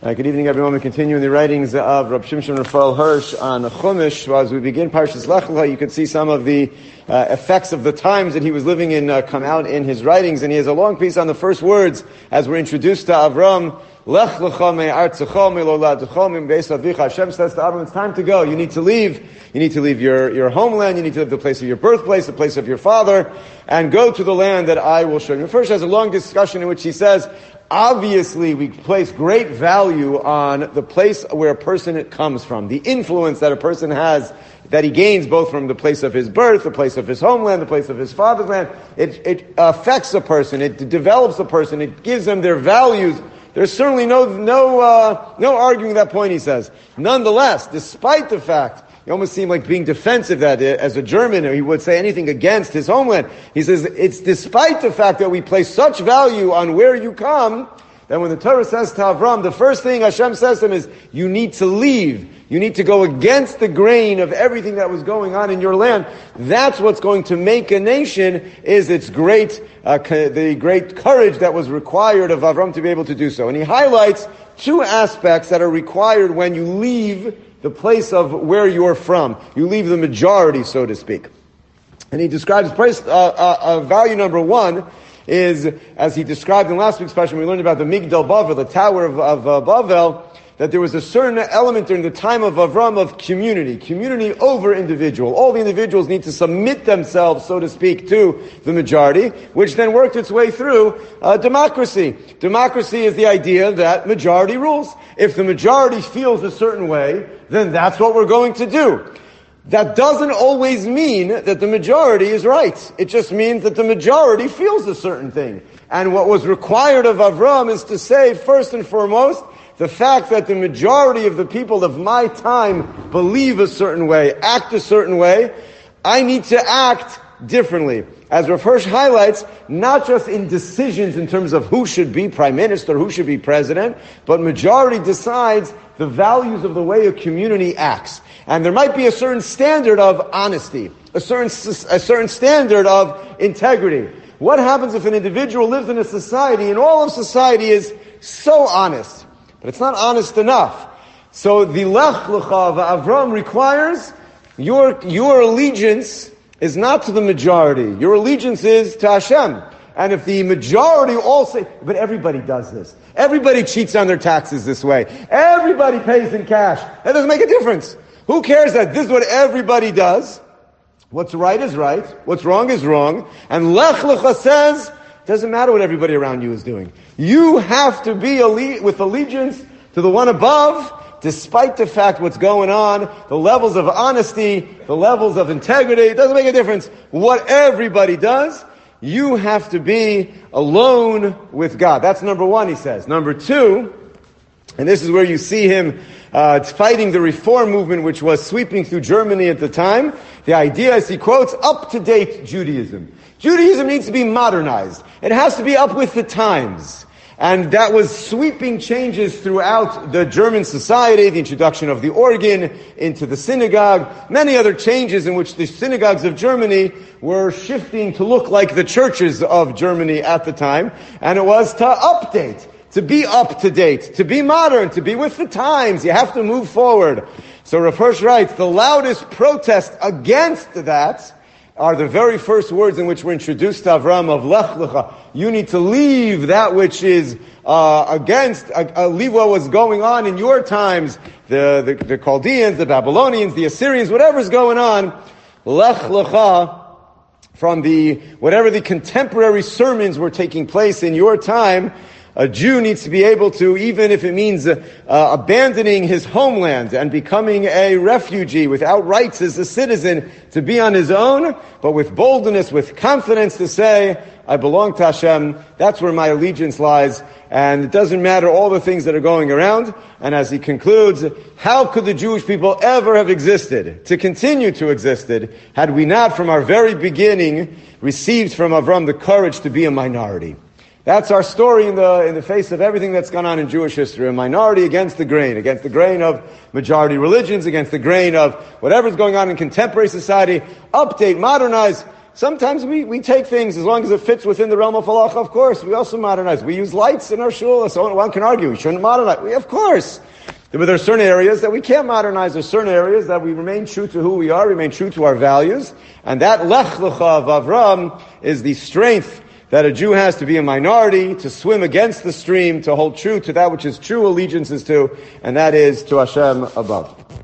Good evening, everyone. We continue in the writings of Rab Shimshon Raphael Hirsch on Chumash. As we begin Parshas Lech Lecha, you can see some of the effects of the times that he was living in come out in his writings. And he has a long piece on the first words as we're introduced to Avram. Lech lecha me'artzecha me'loladecha me'beis avicha. Hashem says to Avram, it's time to go. You need to leave. You need to leave your homeland. You need to leave the place of your birthplace, the place of your father, and go to the land that I will show you. First, has a long discussion in which he says, obviously, we place great value on the place where a person comes from, the influence that a person has, that he gains both from the place of his birth, the place of his homeland, the place of his father's land. It affects a person, it develops a person, it gives them their values. There's certainly no arguing that point, he says. Nonetheless, despite the fact, he almost seemed like being defensive that as a German, he would say anything against his homeland. He says, it's despite the fact that we place such value on where you come, that when the Torah says to Avram, the first thing Hashem says to him is, you need to leave. You need to go against the grain of everything that was going on in your land. That's what's going to make a nation, is its the great courage that was required of Avram to be able to do so. And he highlights two aspects that are required when you leave the place of where you're from. You leave the majority, so to speak. And he describes value number one is, as he described in last week's session, we learned about the Migdal Bavel, the Tower of Bavel, that there was a certain element during the time of Avram of community over individual. All the individuals need to submit themselves, so to speak, to the majority, which then worked its way through democracy. Democracy is the idea that majority rules. If the majority feels a certain way, then that's what we're going to do. That doesn't always mean that the majority is right. It just means that the majority feels a certain thing. And what was required of Avram is to say, first and foremost, the fact that the majority of the people of my time believe a certain way, act a certain way, I need to act differently. As Rav Hirsch highlights, not just in decisions in terms of who should be prime minister, who should be president, but majority decides the values of the way a community acts. And there might be a certain standard of honesty, a certain standard of integrity. What happens if an individual lives in a society and all of society is so honest, but it's not honest enough? So the Lech Lecha of Avram requires your allegiance is not to the majority. Your allegiance is to Hashem. And if the majority all say, but everybody does this. Everybody cheats on their taxes this way. Everybody pays in cash. That doesn't make a difference. Who cares that this is what everybody does? What's right is right. What's wrong is wrong. And Lech Lecha says, doesn't matter what everybody around you is doing. You have to be with allegiance to the one above, despite the fact what's going on, the levels of honesty, the levels of integrity. It doesn't make a difference what everybody does. You have to be alone with God. That's number one, he says. Number two, and this is where you see him fighting the reform movement which was sweeping through Germany at the time. The idea, as he quotes, up-to-date Judaism. Judaism needs to be modernized. It has to be up with the times. And that was sweeping changes throughout the German society, the introduction of the organ into the synagogue, many other changes in which the synagogues of Germany were shifting to look like the churches of Germany at the time. And it was to update, to be up to date, to be modern, to be with the times. You have to move forward. So Rav Hirsch writes, the loudest protest against that are the very first words in which we're introduced to Avram of Lech Lecha. You need to leave that which is leave what was going on in your times, the Chaldeans, the Babylonians, the Assyrians, whatever's going on. Lech Lecha, from whatever the contemporary sermons were taking place in your time. A Jew needs to be able to, even if it means abandoning his homeland and becoming a refugee without rights as a citizen, to be on his own, but with boldness, with confidence to say, I belong to Hashem, that's where my allegiance lies, and it doesn't matter all the things that are going around. And as he concludes, how could the Jewish people ever have existed, to continue to existed, had we not from our very beginning received from Avram the courage to be a minority? That's our story in the face of everything that's gone on in Jewish history. A minority against the grain of majority religions, against the grain of whatever's going on in contemporary society. Update, modernize. sometimes we take things as long as it fits within the realm of halacha. Of course, we also modernize. We use lights in our shul. So one can argue we shouldn't modernize. Of course. But there are certain areas that we can't modernize. There are certain areas that we remain true to who we are, remain true to our values. And that lech lecha of Avram is the strength that a Jew has to be a minority, to swim against the stream, to hold true to that which his true allegiance is to, and that is to Hashem above.